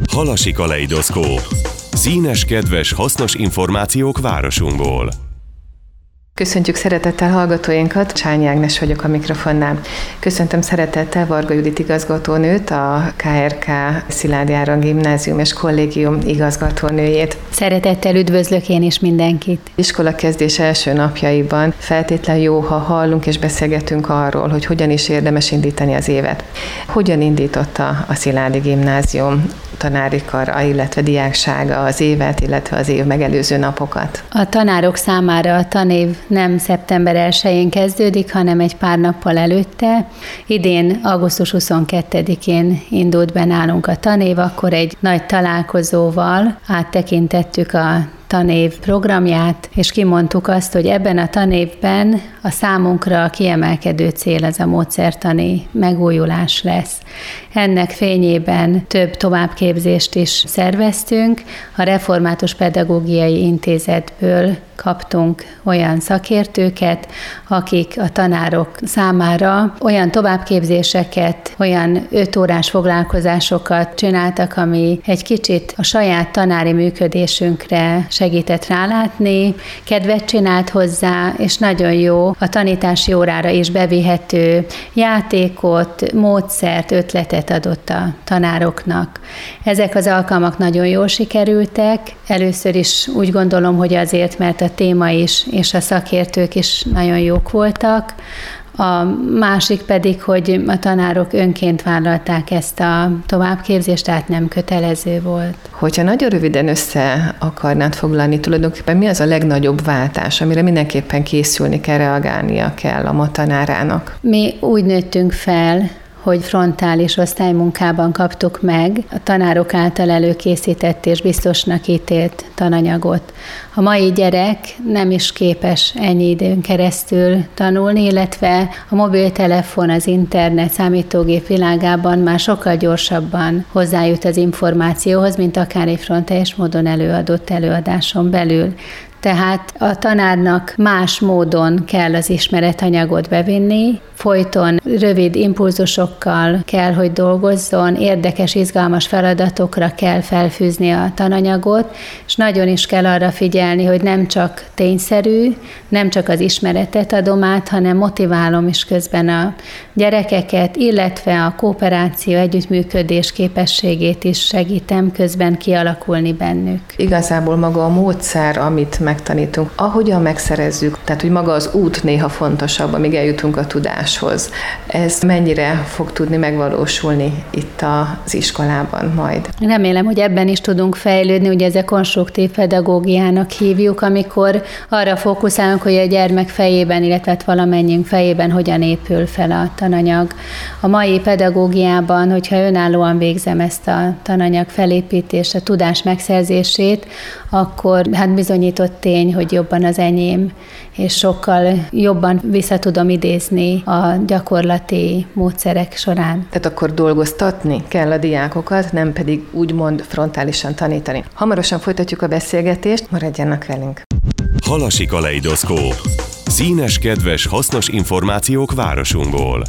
Halasi kaleidoszkóp. Színes, kedves, hasznos információk városunkból. Köszöntjük szeretettel hallgatóinkat, Csányi Ágnes vagyok a mikrofonnál. Köszöntöm szeretettel Varga Judit igazgatónőt, a KRK Szilády Áron Gimnázium és Kollégium igazgatónőjét. Szeretettel üdvözlök én is mindenkit. Iskolakezdés első napjaiban feltétlenül jó, ha hallunk és beszélgetünk arról, hogy hogyan is érdemes indítani az évet. Hogyan indította a Szilády Gimnázium tanári kara, illetve diáksága az évet, illetve az év megelőző napokat? A tanárok számára a tanév nem szeptember 1-én kezdődik, hanem egy pár nappal előtte. Idén augusztus 22-én indult be nálunk a tanév, akkor egy nagy találkozóval áttekintettük a tanév programját, és kimondtuk azt, hogy ebben a tanévben a számunkra a kiemelkedő cél az a módszertani megújulás lesz. Ennek fényében több továbbképzést is szerveztünk. A Református Pedagógiai Intézetből kaptunk olyan szakértőket, akik a tanárok számára olyan továbbképzéseket, olyan 5 órás foglalkozásokat csináltak, ami egy kicsit a saját tanári működésünkre segített rálátni, kedvet csinált hozzá, és nagyon jó a tanítási órára is bevihető játékot, módszert, ötletet adott a tanároknak. Ezek az alkalmak nagyon jól sikerültek. Először is úgy gondolom, hogy azért, mert a téma is, és a szakértők is nagyon jók voltak. A másik pedig, hogy a tanárok önként vállalták ezt a továbbképzést, tehát nem kötelező volt. Hogyha nagyon röviden össze akarnád foglalni, tulajdonképpen mi az a legnagyobb váltás, amire mindenképpen készülni kell, reagálnia kell a ma tanárának? Mi úgy nőttünk fel, hogy frontális osztálymunkában kaptuk meg a tanárok által előkészített és biztosnak ítélt tananyagot. A mai gyerek nem is képes ennyi időn keresztül tanulni, illetve a mobiltelefon, az internet, számítógép világában már sokkal gyorsabban hozzájut az információhoz, mint akár egy frontális módon előadott előadáson belül. Tehát a tanárnak más módon kell az ismeretanyagot bevinni, folyton rövid impulzusokkal kell, hogy dolgozzon, érdekes, izgalmas feladatokra kell felfűzni a tananyagot, és nagyon is kell arra figyelni, hogy nem csak tényszerű, nem csak az ismeretet adom át, hanem motiválom is közben a gyerekeket, illetve a kooperáció, együttműködés képességét is segítem közben kialakulni bennük. Igazából maga a módszer, amit megtanítunk, ahogyan megszerezzük, tehát hogy maga az út néha fontosabb, amíg eljutunk a tudáshoz. Ez mennyire fog tudni megvalósulni itt az iskolában majd? Remélem, hogy ebben is tudunk fejlődni, ugye ez a konstruktív pedagógiának hívjuk, amikor arra fókuszálunk, hogy a gyermek fejében, illetve valamennyiünk fejében hogyan épül fel a tananyag. A mai pedagógiában, hogyha önállóan végzem ezt a tananyag felépítést, a tudás megszerzését, akkor bizonyított tény, hogy jobban az enyém, és sokkal jobban vissza tudom idézni a gyakorlati módszerek során. Tehát akkor dolgoztatni kell a diákokat, nem pedig úgymond frontálisan tanítani. Hamarosan folytatjuk a beszélgetést, maradjanak velünk. Halasi kaleidoszkóp. Színes, kedves, hasznos információk városunkból.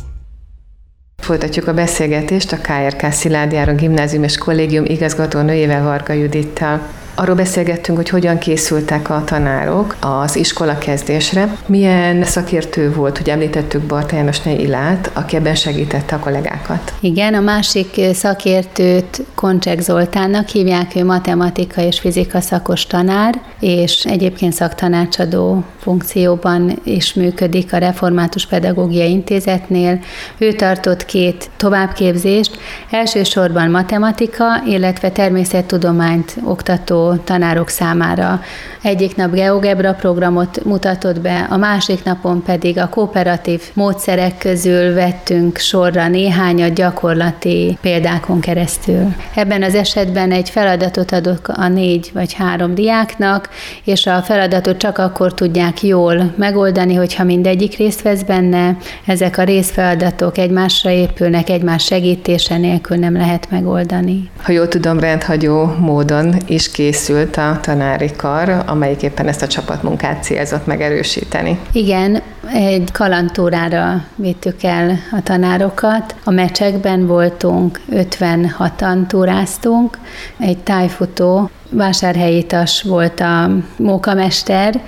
Folytatjuk a beszélgetést a KRK Szilády Áron Gimnázium és Kollégium igazgatónőjével, Varga Judittal. Arról beszélgettünk, hogy hogyan készültek a tanárok az iskolakezdésre. Milyen szakértő volt, hogy említettük Barta Jánosné Ilát, aki ebben segítette a kollégákat. Igen, a másik szakértőt Koncsek Zoltánnak hívják, ő matematika és fizika szakos tanár, és egyébként szaktanácsadó funkcióban is működik a Református Pedagógiai Intézetnél. Ő tartott 2 továbbképzést, elsősorban matematika, illetve természettudományt oktató tanárok számára. Egyik nap GeoGebra programot mutatott be, a másik napon pedig a kooperatív módszerek közül vettünk sorra néhányat gyakorlati példákon keresztül. Ebben az esetben egy feladatot adok a 4 vagy 3 diáknak, és a feladatot csak akkor tudják jól megoldani, hogyha mindegyik részt vesz benne. Ezek a részfeladatok egymásra épülnek, egymás segítése nélkül nem lehet megoldani. Ha jól tudom, rendhagyó módon is készült a tanári kar, amelyik éppen ezt a csapatmunkát célzott megerősíteni. Igen, egy kalandtúrára vittük el a tanárokat. A Mecsekben voltunk, 56-an túráztunk, egy tájfutó, Vásárhelyi Tas volt a mókamester,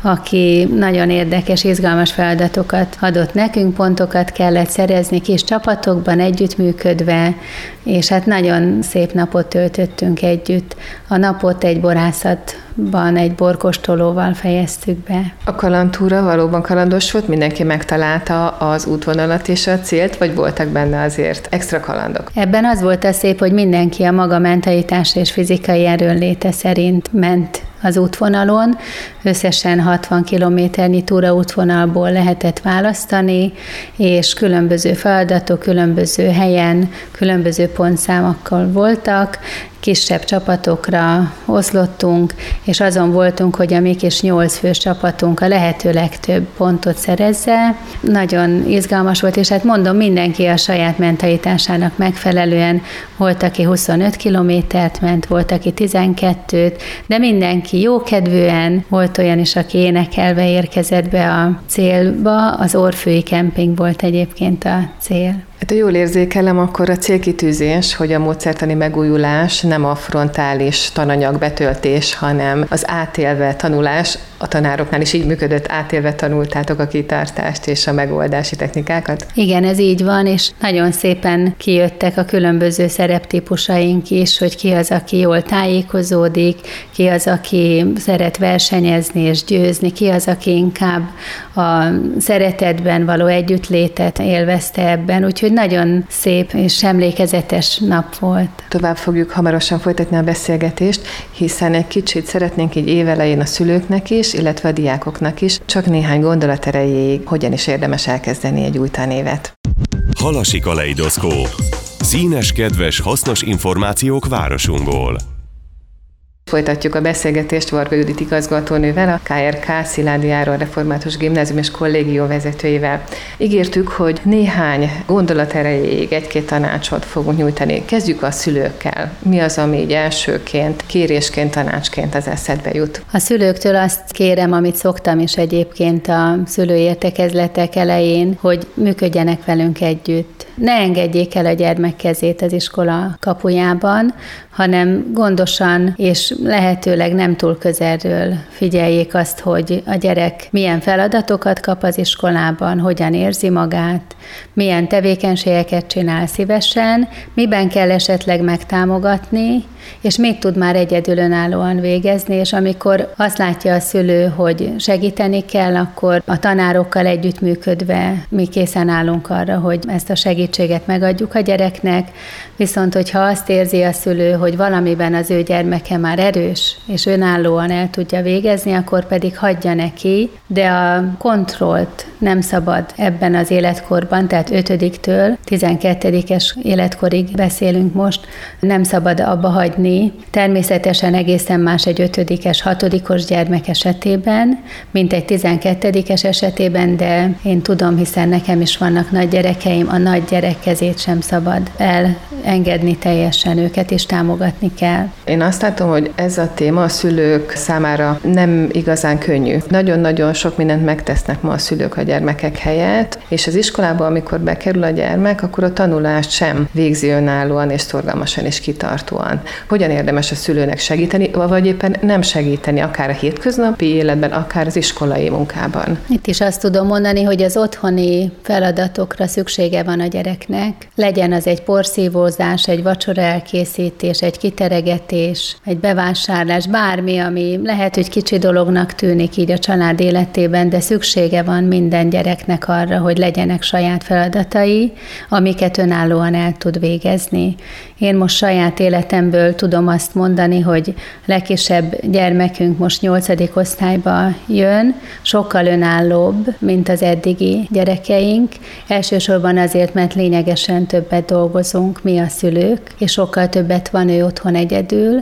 aki nagyon érdekes, izgalmas feladatokat adott nekünk, pontokat kellett szerezni kis csapatokban együttműködve, és hát nagyon szép napot töltöttünk együtt. A napot egy borászatban, egy borkóstolóval fejeztük be. A kalandtúra valóban kalandos volt? Mindenki megtalálta az útvonalat és a célt, vagy voltak benne azért extra kalandok? Ebben az volt a szép, hogy mindenki a maga mentalitás és fizikai erőnléte szerint ment az útvonalon. Összesen 60 kilométernyi túraútvonalból lehetett választani, és különböző feladatok, különböző helyen, különböző pontszámokkal voltak, kisebb csapatokra oszlottunk, és azon voltunk, hogy a mi kis 8 fős csapatunk a lehető legtöbb pontot szerezze. Nagyon izgalmas volt, és hát mondom, mindenki a saját mentalitásának megfelelően. Volt, aki 25 kilométert ment, volt, aki 12-t, de mindenki jókedvűen, volt olyan is, aki énekelve érkezett be a célba. Az Orfői kemping volt egyébként a cél. Hát ha jól érzékelem, akkor a célkitűzés, hogy a módszertani megújulás nem a frontális tananyag betöltés, hanem az átélve tanulás. A tanároknál is így működött, átélve tanultátok a kitartást és a megoldási technikákat? Igen, ez így van, és nagyon szépen kijöttek a különböző szereptípusaink is, hogy ki az, aki jól tájékozódik, ki az, aki szeret versenyezni és győzni, ki az, aki inkább a szeretetben való együttlétet élvezte ebben, úgyhogy nagyon szép és emlékezetes nap volt. Tovább fogjuk hamarosan folytatni a beszélgetést, hiszen egy kicsit szeretnénk így évelején a szülőknek is, illetve a diákoknak is, csak néhány gondolat erejéig, hogyan is érdemes elkezdeni egy új tanévet. Halasi kaleidoszkóp. Színes, kedves, hasznos információk városunkból. Folytatjuk a beszélgetést Varga Judit igazgatónővel, a KRK Szilády Áron Református Gimnázium és Kollégium vezetőjével. Ígértük, hogy néhány gondolat erejéig egy-két tanácsot fogunk nyújtani. Kezdjük a szülőkkel. Mi az, ami így elsőként, kérésként, tanácsként az eszedbe jut? A szülőktől azt kérem, amit szoktam is egyébként a szülői értekezletek elején, hogy működjenek velünk együtt. Ne engedjék el a gyermek kezét az iskola kapujában, hanem gondosan és lehetőleg nem túl közelről figyeljék azt, hogy a gyerek milyen feladatokat kap az iskolában, hogyan érzi magát, milyen tevékenységeket csinál szívesen, miben kell esetleg megtámogatni, és mit tud már egyedül önállóan végezni, és amikor azt látja a szülő, hogy segíteni kell, akkor a tanárokkal együttműködve mi készen állunk arra, hogy ezt a segítséget megadjuk a gyereknek, viszont hogyha azt érzi a szülő, hogy valamiben az ő gyermeke már erős, és önállóan el tudja végezni, akkor pedig hagyja neki, de a kontrollt nem szabad ebben az életkorban, tehát 5-től 12-es életkorig beszélünk most, nem szabad abba hagyni. Természetesen egészen más egy 5-es, 6-os gyermek esetében, mint egy 12-es esetében, de én tudom, hiszen nekem is vannak nagy gyerekeim, a nagy gyerek kezét sem szabad elengedni teljesen, őket is támogatni kell. Én azt látom, hogy ez a téma a szülők számára nem igazán könnyű. Nagyon-nagyon sok mindent megtesznek ma a szülők a gyermekek helyett, és az iskolába, amikor bekerül a gyermek, akkor a tanulást sem végzi önállóan és szorgalmasan és kitartóan. Hogyan érdemes a szülőnek segíteni, vagy éppen nem segíteni, akár a hétköznapi életben, akár az iskolai munkában? Itt is azt tudom mondani, hogy az otthoni feladatokra szüksége van a gyereknek. Legyen az egy porszívózás, egy vacsora elkészítés, egy kiteregetés, egy bevásárlás, bármi, ami lehet, hogy kicsi dolognak tűnik így a család életében, de szüksége van minden gyereknek arra, hogy legyenek saját feladatai, amiket önállóan el tud végezni. Én most saját életemből tudom azt mondani, hogy legkisebb gyermekünk most 8. osztályba jön, sokkal önállóbb, mint az eddigi gyerekeink. Elsősorban azért, mert lényegesen többet dolgozunk mi a szülők, és sokkal többet van ő otthon egyedül,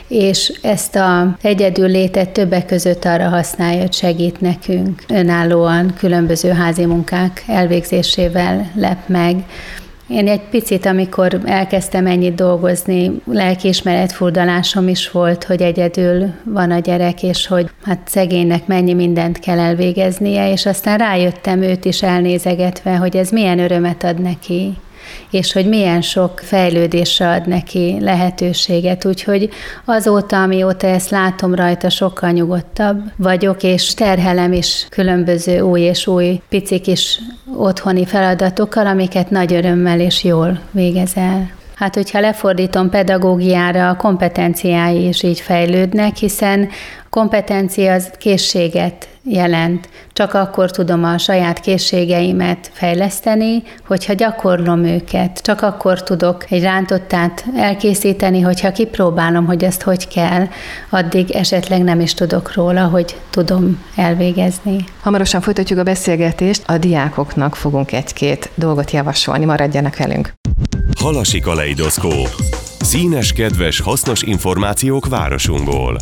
és ezt a egyedül létet többek között arra használja, hogy segít nekünk önállóan különböző házi munkák elvégzésével lep meg. Én egy picit, amikor elkezdtem ennyit dolgozni, lelkiismeretfurdalásom is volt, hogy egyedül van a gyerek, és hogy hát szegénynek mennyi mindent kell elvégeznie, és aztán rájöttem őt is elnézegetve, hogy ez milyen örömet ad neki, és hogy milyen sok fejlődésre ad neki lehetőséget. Úgyhogy azóta, amióta ezt látom rajta, sokkal nyugodtabb vagyok, és terhelem is különböző új és új pici kis otthoni feladatokkal, amiket nagy örömmel és jól végez el. Hát, hogyha lefordítom pedagógiára, a kompetenciái is így fejlődnek, hiszen a kompetencia az készséget jelent. Csak akkor tudom a saját készségeimet fejleszteni, hogyha gyakorlom őket. Csak akkor tudok egy rántottát elkészíteni, hogyha kipróbálom, hogy ezt hogy kell, addig esetleg nem is tudok róla, hogy tudom elvégezni. Hamarosan folytatjuk a beszélgetést, a diákoknak fogunk egy-két dolgot javasolni, maradjanak velünk. Halasi kaleidoszkóp. Színes, kedves, hasznos információk városunkból.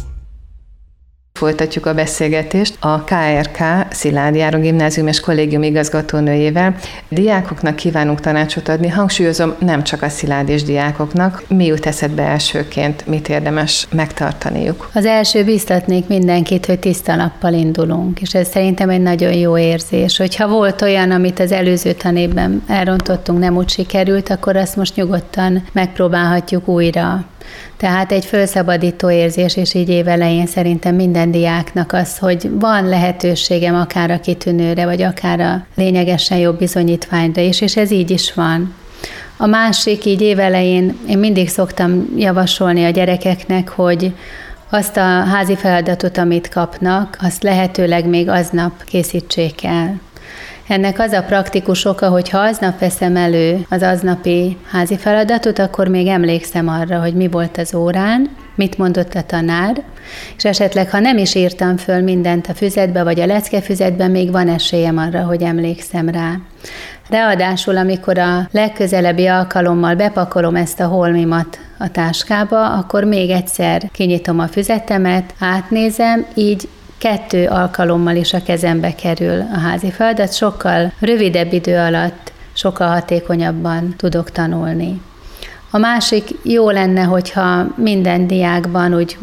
Folytatjuk a beszélgetést a KRK Szilády Áron Gimnázium és Kollégium igazgatónőjével. Diákoknak kívánunk tanácsot adni, hangsúlyozom, nem csak a sziládés diákoknak. Mi jut eszedbe elsőként, mit érdemes megtartaniuk? Az első biztatnék mindenkit, hogy tiszta lappal indulunk, és ez szerintem egy nagyon jó érzés. Hogyha volt olyan, amit az előző tanévben elrontottunk, nem úgy sikerült, akkor azt most nyugodtan megpróbálhatjuk újra. Tehát egy felszabadító érzés, és így évelején szerintem minden diáknak az, hogy van lehetőségem akár a kitűnőre, vagy akár a lényegesen jobb bizonyítványra is, és ez így is van. A másik, így évelején én mindig szoktam javasolni a gyerekeknek, hogy azt a házi feladatot, amit kapnak, azt lehetőleg még aznap készítsék el. Ennek az a praktikus oka, hogy ha aznap veszem elő az aznapi házi feladatot, akkor még emlékszem arra, hogy mi volt az órán, mit mondott a tanár, és esetleg, ha nem is írtam föl mindent a füzetbe, vagy a leckefüzetben, még van esélyem arra, hogy emlékszem rá. Ráadásul, amikor a legközelebbi alkalommal bepakolom ezt a holmimat a táskába, akkor még egyszer kinyitom a füzetemet, átnézem, így 2 alkalommal is a kezembe kerül a házi feladat, sokkal rövidebb idő alatt, sokkal hatékonyabban tudok tanulni. A másik, jó lenne, hogyha minden diákban úgy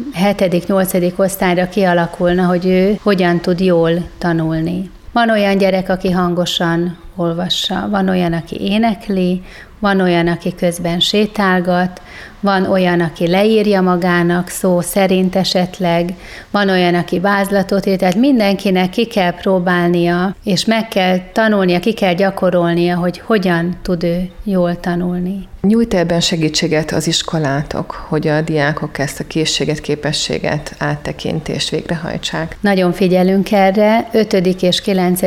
7.-8. osztályra kialakulna, hogy ő hogyan tud jól tanulni. Van olyan gyerek, aki hangosan olvassa, van olyan, aki énekli, van olyan, aki közben sétálgat, van olyan, aki leírja magának szó szerint esetleg, van olyan, aki vázlatot ír, tehát mindenkinek ki kell próbálnia, és meg kell tanulnia, ki kell gyakorolnia, hogy hogyan tud ő jól tanulni. Nyújt ebben segítséget az iskolátok, hogy a diákok ezt a készséget, képességet, áttekintést végrehajtsák? Nagyon figyelünk erre. 5. és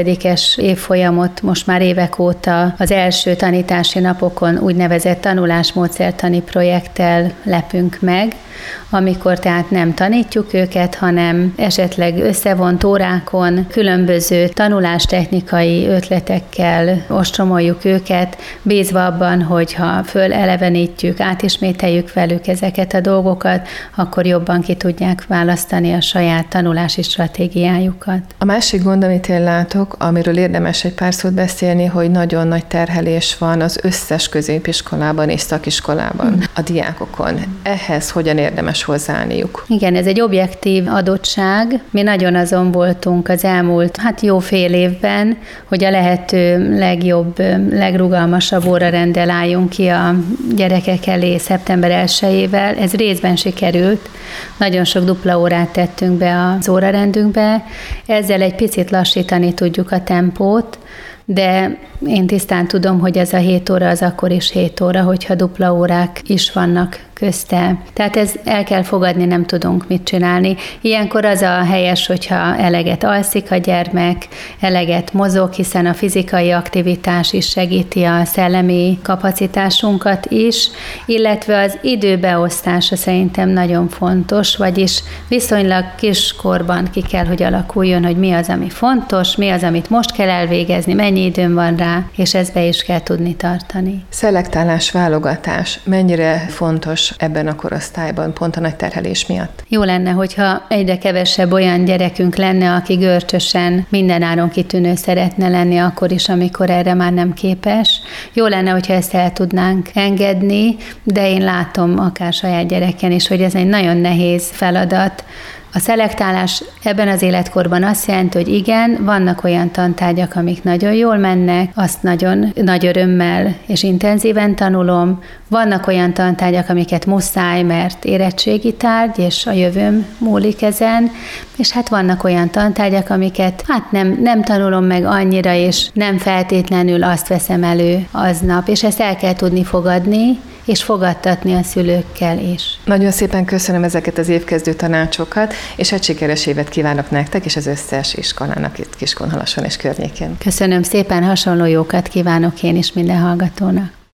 9. évfolyamot most már évek óta az első tanítási napokon úgynevezett tanulásmódszertani projekttel lepünk meg, amikor tehát nem tanítjuk őket, hanem esetleg összevont órákon különböző tanulástechnikai ötletekkel ostromoljuk őket, bízva abban, hogyha fölelevenítjük, átismételjük velük ezeket a dolgokat, akkor jobban ki tudják választani a saját tanulási stratégiájukat. A másik gond, amit én látok, amiről érdemes egy pár szót beszélni, hogy nagyon nagy terhelés van az összes középiskolában és szakiskolában a diákokon. Ehhez hogyan érdemes hozzáállniuk? Igen, ez egy objektív adottság. Mi nagyon azon voltunk az elmúlt, jó fél évben, hogy a lehető legjobb, legrugalmasabb órarenddel álljunk ki a gyerekek elé szeptember 1-ével. Ez részben sikerült. Nagyon sok dupla órát tettünk be az órarendünkbe. Ezzel egy picit lassítani tudjuk a tempót, de én tisztán tudom, hogy ez a 7 óra az akkor is 7 óra, hogyha dupla órák is vannak közte. Tehát ez el kell fogadni, nem tudunk mit csinálni. Ilyenkor az a helyes, hogyha eleget alszik a gyermek, eleget mozog, hiszen a fizikai aktivitás is segíti a szellemi kapacitásunkat is, illetve az időbeosztása szerintem nagyon fontos, vagyis viszonylag kiskorban ki kell, hogy alakuljon, hogy mi az, ami fontos, mi az, amit most kell elvégezni, mennyi időm van rá, és ezt be is kell tudni tartani. Szelektálás, válogatás mennyire fontos ebben a korosztályban, pont a nagy terhelés miatt? Jó lenne, hogyha egyre kevesebb olyan gyerekünk lenne, aki görcsösen mindenáron kitűnő szeretne lenni akkor is, amikor erre már nem képes. Jó lenne, hogyha ezt el tudnánk engedni, de én látom akár saját gyereken is, hogy ez egy nagyon nehéz feladat. A szelektálás ebben az életkorban azt jelenti, hogy igen, vannak olyan tantárgyak, amik nagyon jól mennek, azt nagyon nagy örömmel és intenzíven tanulom. Vannak olyan tantárgyak, amiket muszáj, mert érettségi tárgy, és a jövőm múlik ezen, és hát vannak olyan tantárgyak, amiket nem tanulom meg annyira, és nem feltétlenül azt veszem elő aznap, és ezt el kell tudni fogadni, és fogadtatni a szülőkkel is. Nagyon szépen köszönöm ezeket az évkezdő tanácsokat, és egy sikeres évet kívánok nektek, és az összes iskolának itt Kiskunhalason és környékén. Köszönöm szépen, hasonló jókat kívánok én is minden hallgatónak.